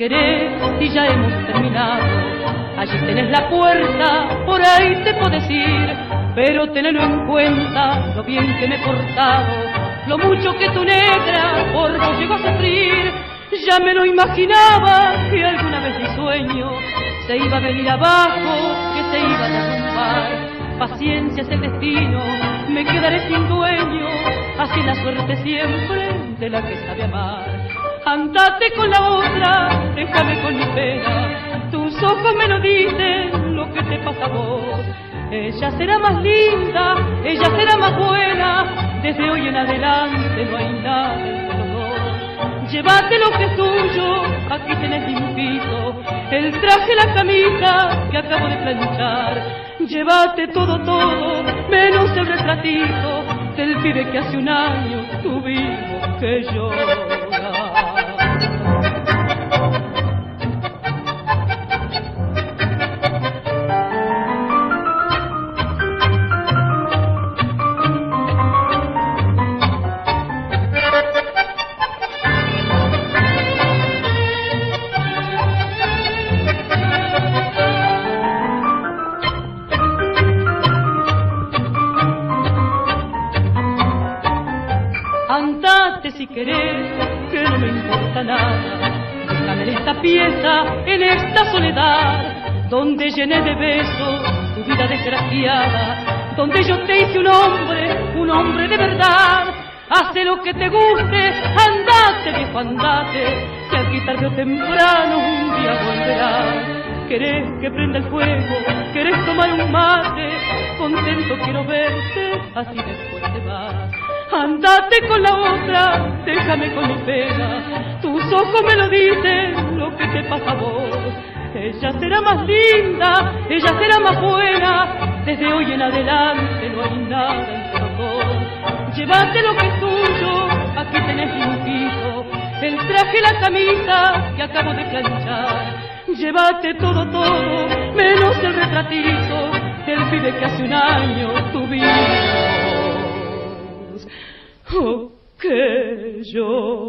querés y ya hemos terminado. Allí tenés la puerta, por ahí te podés ir, pero tenelo en cuenta lo bien que me he portado, lo mucho que tu negra por vos llegó a sufrir. Ya me lo imaginaba que alguna vez mi sueño se iba a venir abajo, que se iba a derrumbar. Paciencia es el destino, me quedaré sin dueño, así la suerte siempre de la que sabe amar. Andate con la otra, déjame con mi pena, tus ojos me lo dicen lo que te pasa a vos. Ella será más linda, ella será más buena, desde hoy en adelante no hay nada entre los dos. Llévate lo que es tuyo, aquí tenés limpito, el traje, la camisa que acabo de planchar. Llévate todo, todo, menos el retratito del pibe que hace un año tuvimos que llorar. Andate si querés, que no me importa nada. Déjame en esta pieza, en esta soledad, donde llené de besos tu vida desgraciada, donde yo te hice un hombre de verdad. Hace lo que te guste, andate viejo, andate, que aquí tarde o temprano un día volverás. Querés que prenda el fuego, querés tomar un mate, contento quiero verte, así después te vas. Andate con la otra, déjame con mi pena, tus ojos me lo dicen lo que te pasa a vos. Ella será más linda, ella será más buena, desde hoy en adelante no hay nada entre los dos. Llévate lo que es tuyo, aquí tenés limpito, el traje, la camisa que acabo de planchar. Llévate todo, todo, menos el retratito del pibe que hace un año tuvimos que yo